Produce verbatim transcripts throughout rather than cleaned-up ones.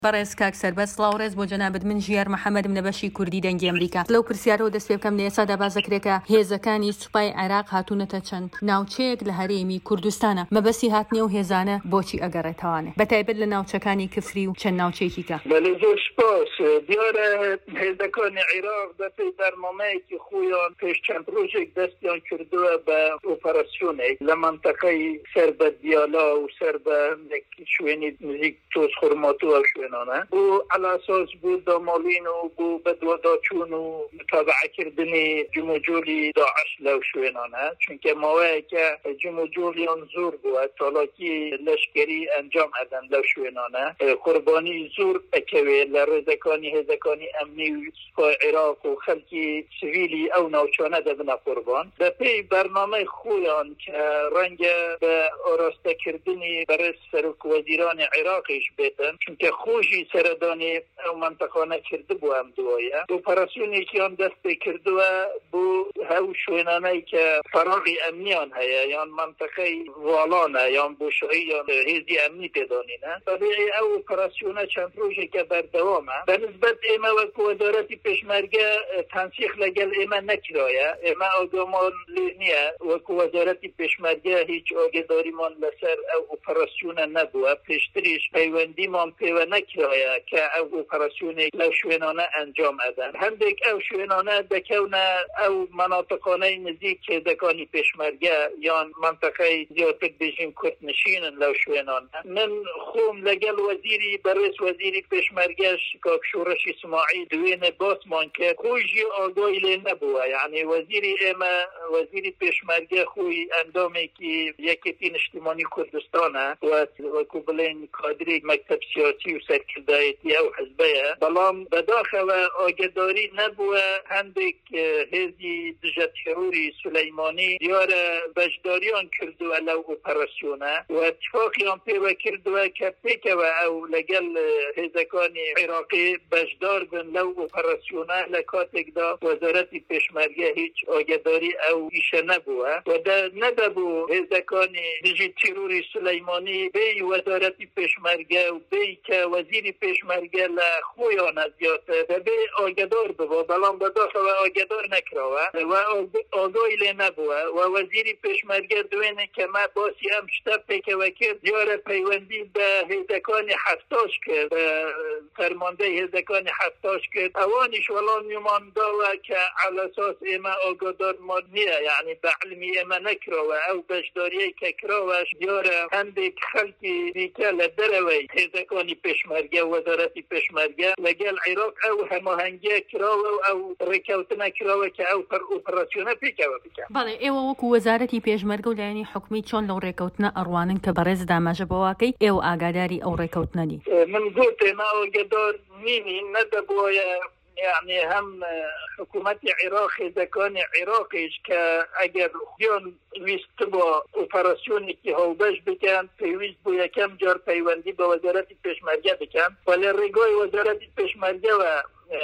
بەڕێز کاک سەربەست سڵاوڕێز بۆ جەنابەت من ژیار محەممەد نەبەشی کوردی دەنگی ئەمریکا لەو پرسیارەوە دەست پێ بکەم لە ئێستا دابازەکرێکە هێزەکانی سوپای عێراق هاتوونەتە چەند ناوچەیەک لە هەرێمی کوردستانە مەبەستی هاتنێ و هێزانە بۆچی ئەگەڕێتەوانێ بەتایبەت لە ناوچەکانی کفری و چەند ناوچەیەکی کە بەڵێ زۆر سپاس دیارە هێزەکانی عێراق بەپێی بەرنامەیەکی خۆیان پێش چەند ڕۆژێک دەستیان کردووە بە ئۆپەراسیۆنێک لە مەنتەقەی سەر بە دیالا و سەر بە شوێنی نزیک تۆز خورماتۆ ئەو شوێنانە بۆ علاساس بۆ دامالین و بۆ بەدواداچوون و متابعەکردنی جموجۆلی داعش لەو شوێنانە چونکە ماوەیەکە جموجۆلیان زۆر بووە تالاکی لەشکری ئەنجام ئەدەن لەو شوێنانە قوربانی زۆر ئەکەوێ لە ڕێزەکانی هێزەکانی ئەمنی و سوپای عێراق و خەڵکی سڤیلی ئەو ناوچانە دەبنە قوربان بەپێی بەرنامەی خۆیان کە ڕەنگە بە ئاراستەکردنی بەڕێز سەرۆک وەزیرانی عێراقیش بێتن چونکە خۆشی سەردانی ئەو منتەقانە کردبوو ئەم دوایە ئۆپەراسیۆنێکیان دەست پێ کردووە بۆ هەو شوێنانەی کە فەراغی ئەمنیان هەیە یان منتەقەی ڤاڵانە یان بۆشایی یان هێزی ئەمنی پێدانینە بەبێ ئەو ئۆپەراسیۆنە چەند ڕۆژێکە بەردەوامە بەنسبەت ئێمە وەکو وەزارەتی پێشمەرگە تەنسیق لەگەڵ ئێمە نەکرایە ئێمە ئاگامان لێ نییە وەکو وەزارەتی پێشمەرگە هیچ ئاگاداریمان لەسەر ئەو ئۆپەراسیۆنە نەبووە پێشتریش پەیوەندیمان پێوە نەکرایە کە ئەو ئۆپەراسیۆنێک لەو شوێنانە ئەنجام ئەدەن هەندێک ئەو شوێنانە دەکەونە ئەو مناطقانەی نزیک هێزەکانی پێشمەرگە یان منتەقەی زیاتر بێژین کوردنشینن لەو شوێنانە من خۆم لەگەڵ وەزیری بەڕێز وەزیری پێشمەرگەش کاک شوڕەش ئیسماعیل دوێنێ باسمان کرد خۆیژی ئاگای لێ نەبووە یعنی وەزیری ئێمە وەزیری پێشمەرگە خۆی ئەندامێکی یەکێتی نیشتیمانی کوردستانە وەکو بڵێن کادری مەکتەب سیاسی و سەرکردایەتی ئەو حزبەیە بەڵام بەداخەوە ئاگداری نەبووە هەندێک هێزی دژە تێڕۆری سولەیمانی دیارە بەشداریان کردووە لەو ئۆپەراسیۆنە و اتفاقیان پێوە کردووە کە پێکەوە ئەو لەگەڵ هێزەکانی عێراقی بەشدار بن لەو ئۆپەراسیۆنە لە کاتێکدا وەزارەتی پێشمەرگە هیچ ئاگداری ئەو ئیشە نەبووە و نەدەبوو هێزەکانی دژی تێڕۆری سولەیمانی بێی وەزارەتی پێشمەرگە و بێی کە وەزیری پێشمەرگە لە خۆیانە زیاتر دەبێ ئاگدار ببوو بەڵام بەداخەوە ئاگدار نەکراوە و ئاگای لێ نەبووە و وەزیری پێشمەرگە دوێنێ کە ما باسی ئەم شتە پێکەوە کرد دیارە پەیوەندی بە هێزەکانی حەفتاش کرد فەرماندەی هێزەکانی حەفتاش کرد ئەوانیش وەڵامیمان داوە کە عەلە ئەساس ئێمە ئاگادارمان نییە یعنی بە عەلمی ئێمە نەکراوە ئەو بەشداریەی کە کراوەش دیارە هەندێک خەڵکی دیکە لە دەرەوەی هێزەکانی پێشمەرگە وەزارەتی پێشمەرگە لەگەڵ عێراق ئەو هەماهەنگیە کراوە و ئەو ڕێکەوتنە کراوە کە ئەو ئۆپەراسیۆنە پێکەوە بکەن بەڵێ ئێوە وەکو وەزارەتی پێشمەرگە و لایەنی حکومی چۆن لەو ڕێکەوتنە ئەڕوانن کە بەڕێز داماژە بەواکەی ئێوە ئاگاداری ئەو ڕێکەوتنەنی من گوتێمە ئاگادار نینی نەدەبووە يعني هم حكومة العراق زكان عراقيش كأجر خيان ويستبا اوبراسيوني كي هو باش بكان بيويست بو يكم جار بيواندي بوزارة البشمرجة بكان وللرقاي وزارة البشمرجة و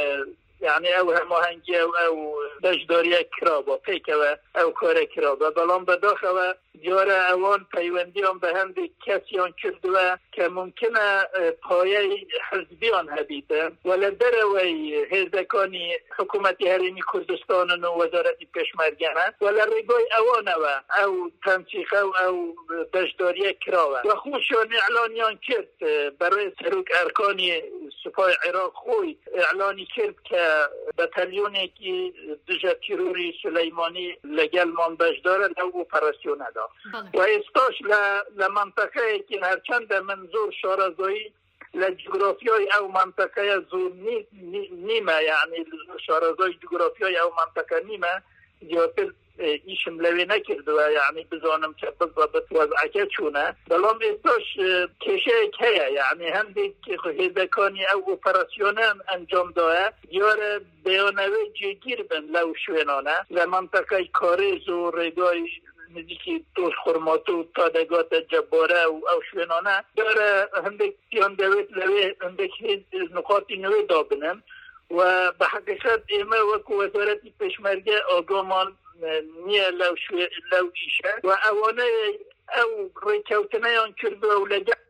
يعني او هماهنگی او او بجداری کرابا پیکوه او کار کرابا بلان بداخوه دیاره اوان پیوندیان به هم کسیان کردوه که ممکنه پایه حزبیان هبیده ولی دروی هزدکانی حکومتی هرمی کردستان و وزارتی پشمرگانه ولی رگای اوانه و او تنسیخه و او بجداری کرابا و خوشان اعلانیان کرد برای سروک ارکانی سپای عراق خوی اعلانی کرد که بەتەلیۆنێکی که دژە تیرۆری سولەیمانی لەگەڵ مان بەشدارە لەو ئۆپەراسیۆنەدا و ئێستاش لە مەنتەقەیەکی هەرچەندە من زۆر شارەزایی لە جوگرافیای ئەو مەنتەقەیە زۆر نیمە یعنی شارەزای جوگرافیای ئەو مەنتەقە نیمە زیاتر ئیشم لەوێ نەکردووە یعنی بزانم کە بزەبت وەزعەکە چوونە بەڵام ئێستاش کێشەیەک هەیە یعنی هەندێک هێزەکانی ئەو ئۆپەراسیۆنە ئەنجامدایە دیارە بەیانەوەی جێگیر بن لەو شوێنانە لە مەنتەقەی کارێز و ڕێگای نزیکی تۆش خورماتۆ و تادەگاتە جەبارە و ئەو شوێنانە دیارە هەندێکیان دەوێت لەوێ هەندێک نقاتی نوێ دابنن و بە حەقیقەت ئێمە وەکو وەزارەتی پێشمەرگە ئاگامان نییە لەو لەو ئیشە و ئەوانە ئەو ڕێکەوتنەیان کردووە و لەگەڵ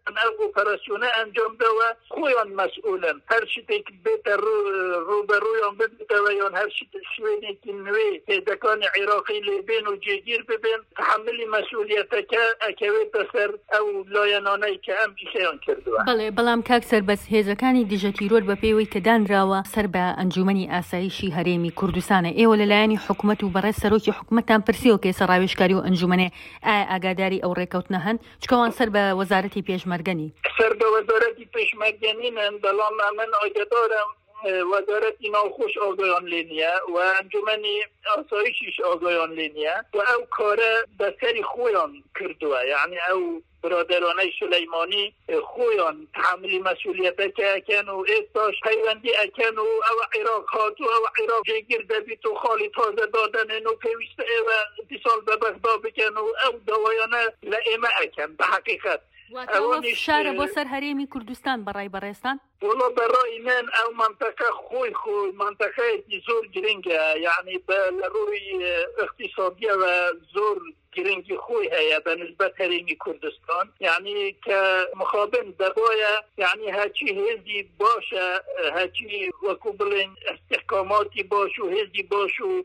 او اپراسیونه انجام ده و خویان مسئولن هر شیطه که بیت رو برویان ببیده و یا هر شیطه شوینی که نوی پیدکان عراقی لیبین و جگیر ببین تحملی مسئولیت که اکویت سر او لاینانه که ام ایشیان کرده. بله بلام کاک سربەز هێزەکانی دژەتیرۆر بە پێوەی کە دانراوە سەر بە ئەنجومەنی ئاسایشی هەرێمی کوردستانە ئێوە لەلایەنی حکوومەت و بەڕێز سەرۆکی حکوومەتتان پرسیەوە کە سەراوێشکاری و ئەنجومەنێ ئایا ئاگاداری ئەو ڕێکەوتنە هەن چکەوان سەر بە وەزارەتی پێشمەرگەنی سەر بە وەزارەتی پێشمەرگەنینن بەڵام من ئاگادارم وزارتی ناخوش آگایان لینیه و انجمنی آسایشیش آگایان لینیه و او کاره بسری خویان کردوه یعنی او برادرانه سلیمانی خویان تحملی مسئولیت که اکن و ایستاش پیوندی اکن و او عراق هاتو او عراق جگیر دبیت و خالی تازه دادن و پیوسته و دیسال به بغدا بکن و او دوایانه لئیمه اکن به حقیقت واتەوە شارە بۆ سەر هەرێمی کوردستان بەڕای بەڕێستان والله برای من او منطقه خوی خوی منطقه زور گرنگه یعنی به لروی اقتصادی و زور گرنگی خوی هیا به نسبت هرمی کردستان یعنی که مخابن دبایا یعنی هرچی هزی باشه هرچی وکوبلین استحکاماتی باش و هزی باش و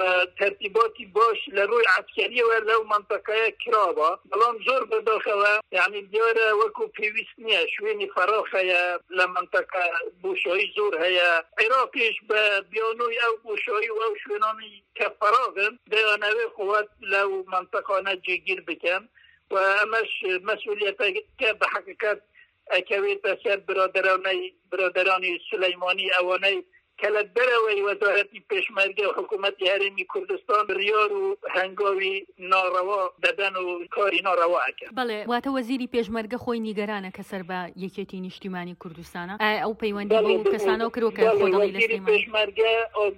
ترتیباتی باش لروی عسکری و لو منطقه کرابا بلان زور بداخله یعنی دیاره وکو پیوست نیه شوینی فراخ هیا لمنطقه بوشایی زور هیا عراقیش به بیانوی او بوشایی و او شوینانی که فراغن دیانوی قوت لو منطقه جگیر بکن و امش مسئولیت که به حقیقت اکویت سر برادرانی برادرانی سلیمانی اوانی کلت بروی وزارتی پشمرگه و حکومت هرمی کردستان ریار و هنگاوی ناروا ددن و کاری ناروا اکن. بله واتە وەزیری پێشمەرگە خۆی نیگەرانە کە سەر بە یەکێتی نیشتیمانی کوردستانە ئەو پەیوەندی بۆ کەسانەوە کردووە کە خۆ دەڵی لە سلەیمانی پێشمەرگە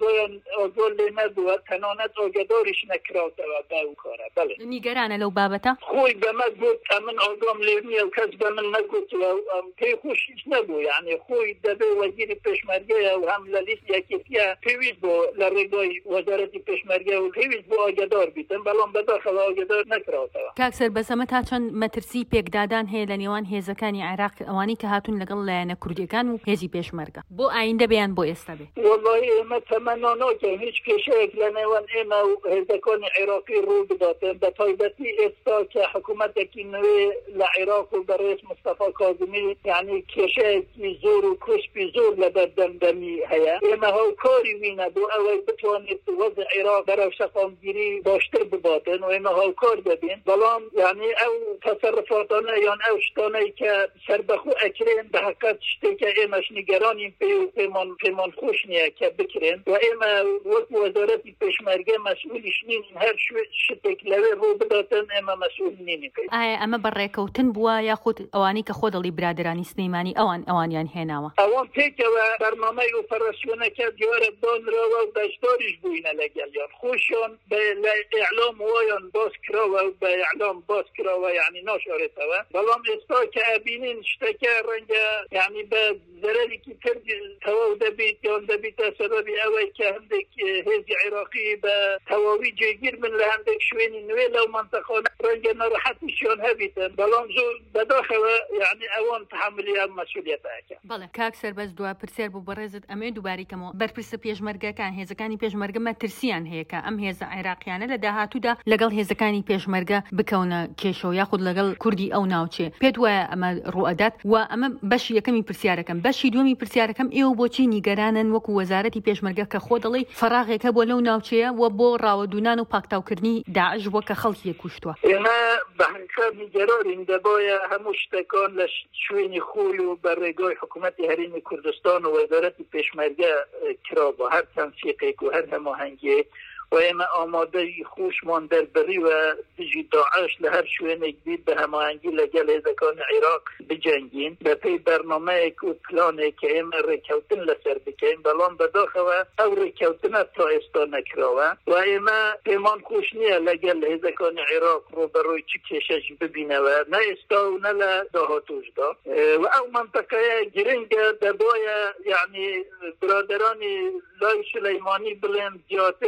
ئۆگۆ لێ نەبووە تەنانەت ئۆگەداریش نەکراوەتەوە بە ئەو کارە. بەڵێ نیگەرانە لەو بابەتە خۆی بەمە گوت ئەمن ئۆگۆم لێ نییە و کەس بە من نەگوتوە پێی خۆش هیچ نەبوو یعنی خۆی دەبێ وەزیری پێشمەرگەیە و هەم لە لیست یەکێتیە پێویست بۆ لە ڕێگای وەزارەتی پێشمەرگە و پێویست بۆ ئاگادار بیتن بەڵام بەداخەوە ئاگادار نەکراوەتەوە. کاک سەربەز ئەمە تا چەند مەترسی پێکدادان هەیە لە نێوان هێزەکانی عێراق ئەوانەی کە هاتوون لەگەڵ لایەنە کوردیەکان و هێزی پێشمەرگە بۆ ئایندە بەیان بۆ ئێستا بێ؟ وەڵڵاهی ئێمە تەمەنا ناکەین هیچ کێشەیەک لە نێوان ئێمە و هێزەکانی عێراقی ڕوو بداتن بە تایبەتی ئێستا کە حکوومەتێکی نوێ لە عێراق و بەڕێز مستەفا کاظمی یعنی کێشەیەکی زۆر و کوشپی زۆر لە بەردەمدەمی هەیە ئێمە هاوکاری وینە بۆ ئەوەی بتوانێت وەزع عێراق بەرەو شەقامگیری باشتر بباتن و ئێمە هاوکار دەبین بەڵام یعنی ئەو تەسەڕفاتانە یان ئەو شتانەی کە سەربەخۆ ئەکرێن بە حقیقەت شتێکە ئێمەش نیگەرانین پێ و پێمان پێمان خۆش نییە کە بکرێن و ئێمە وەک وەزارەتی پێشمەرگە مەسئولیش نین هەر شتێک لەوێ ڕوو بداتن ئێمە مەسئول نینی پێ. ئایا ئەمە بەڕێکەوتن بووە یاخود ئەوانەی کە خۆ دەڵی برادرانی سلەیمانی ئەوان ئەوانیان هێناوە؟ ئەوان پێکەوە بەرنامەی ئۆپەراسیۆنەکە دیارە دانراوە و بەشداریش بووینە لەگەڵیان خۆشیان بە ئیعلام وایان باز کراوە و بە ئیعلام باز کراوە یعنی ناشارێتەوە بەڵام ئێستا کە ئەبینین شتەکە ڕەنگە یعنی بە زەرەرێکی تر تەواو دەبێت یان دەبێتە سەبەبی ئەوەی کە هەندێک هێزی عێراقی بە تەواوی جێگیر بن لە هەندێک شوێنی نوێ لەو مەنتەقانە ڕەنگە نەڕەحەتیشیان هەبیتن بەڵام زۆر بەداخەوە یعنی ئەوان تەحملی ئەم مەسئولیەتە ئەکەن. بەڵێ کاک سەربەز دوا پرسیار بوو بەڕێزت ئەمێ دووباریکەمەوە بەرپرسە پێشمەرگەکان هێزەکانی پێشمەرگە مەترسیان هەیە کە ئەم هێزە عێراقیانە لە داهاتوودا لەگەڵ هێزەکانی پێشمەرگە بکەونە کێشەوە یاخود لەگەڵ کوردی ئەو ناوچێ پێت وایە ئەمە ڕوئەدات و ئەمە بەشی یەکەمی پرسیارەکەم بەشی دووەمی پرسیارەکەم ئێوە بۆچی نیگەرانن وەکو وەزارەتی پێشمەرگە کە خۆ دەڵی فەراغێکە بۆ لەو ناوچەیە و بۆ ڕاوەدونان و پاکتاوکردنی داعش وەکە خەڵکی کوشتووە؟ ئێمە بەحقیقەت نیگەرانین دەبایە هەموو شتەکان لە شوێنی خۆی و بە ڕێگای حکوومەتی هەرێمی کوردستان و وەزارەتی پێشمەرگە کرابە هەر تەنسیقێک و هەر هەماهەنگێک و ئێمە ئامادەی خۆشمان دەربەری و دژی داعش لە هەر شوێنێک بیت بە هەماهەنگی لەگەڵ هێزەکانی عێراق بجەنگین بەپێی بەرنامەیەک و پلانێک کە ئێمە ڕێکەوتن لەسەر بکەین بەڵام بەداخەوە ئەو ڕێکەوتنە تا ئێستا نەکراوە و ئێمە پێمان خۆش نییە لەگەڵ هێزەکانی عێراق ڕۆبەڕۆی چ کێشەش ببینەوە نە ئێستا و نە لە داهاتووشدا و ئەو منطقەیە گرنگە دەبایە یعنی برادرانی لای سلەیمانی بڵێن زیاتر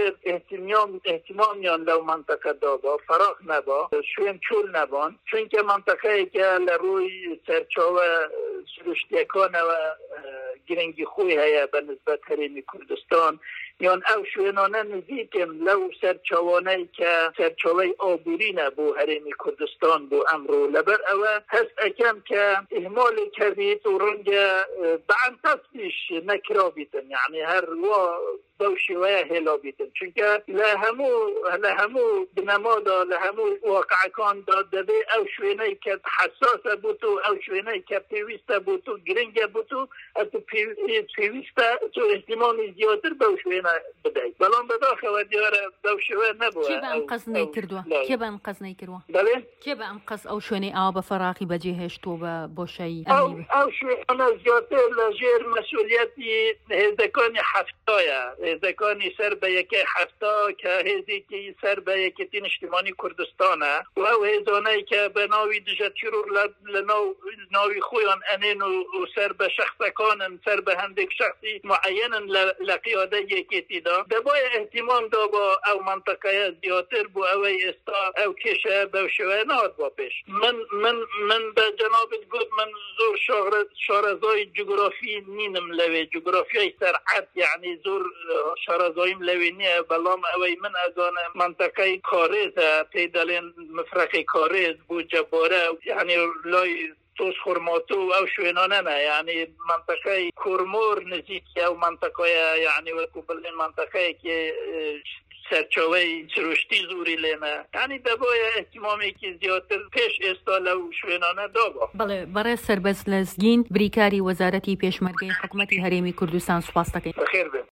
اهتمام اهتمامیان لو منطقه دابا فراخ نبا شویم چول نبان چون که منطقه که لروی سرچاوه سروشتیکان و گرنگی خوی هیا به نسبت حریم کردستان یان او شوینانه نزیکم لو سرچاوانه که سرچاوه آبوری نبو حریم کردستان بو امرو لبر او هست اکم که اهمال کردید و رنگ بعن تصفیش نکرا بیتن یعنی هر وا دوشی و هلا بیتن چونکه لهمو لهمو بنمادا لهمو واقع کان داد دبی او شوینه که حساس بوتو او شوینه که پیوسته بوتو گرنگ بوتو اتو پیوسته تو احتمامی زیادتر به شوینه بدهی بلان بداخه و دیاره دوشیوه نبوه که به انقذ نیکردوه که به انقذ نیکردوه بله که به انقذ او شوینه آب فراقی بجهشت و به باشایی او او شوینه زیادتر لجیر مسئولیتی هزدکانی هفتایا هزدکانی سر به یک هفتا که هزی که سر به یک تین اجتماعی کردستانه و او هزانه که به ناوی دجا چرور لناوی خویان انین و سر به شخصکان سر به هندک شخصی معین لقیاده یکی دا دبای احتمام دا با او منطقه زیادتر بو او استا او کشه به شوینات با پیش من من من به جنابت گفت من زور شارزای جغرافی نینم لوی جغرافیای سرعت یعنی زور شارزایم لوی نیه بلام اوی من از آن منطقه کارز پیدالین مفرق کارز بو جباره یعنی لای توس خورماتو او شوینانه نه یعنی منطقه کرمور نزید که او منطقه یعنی وکو بلین منطقه که سرچاوه سروشتی زوری لینه یعنی دبای احتمامی که زیادتر پیش استاله و شوینانه دابا بله برای سربست لزگین بریکاری وزارتی پیشمرگه حکومتی هریمی کردستان سپاس دکیم بخیر بیم